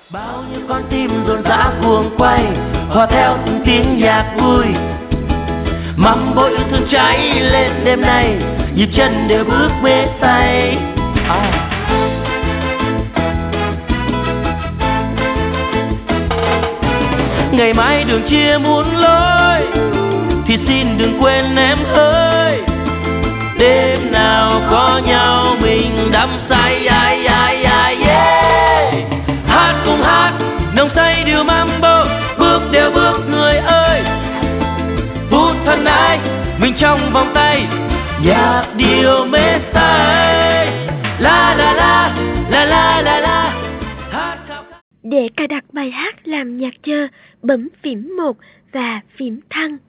Bao nhiêu con tim rộn rã cuồng quay, hòa theo từng tiếng nhạc vui. Mắm bội yêu thương cháy lên đêm nay, nhịp chân đều bước mê say. Ngày mai đường chia muôn lối, thì xin đừng quên em ơi. Đêm nào có nhau mình đắm say, ai ai ai yeah. Hát cùng hát, nồng say điều mambo, bước đều bước người ơi. Phút thân ái, mình trong vòng tay, nhạc điều mê say. La la la, la la la la. Để cài đặt bài hát làm nhạc chờ, bấm phím 1 và phím thăng.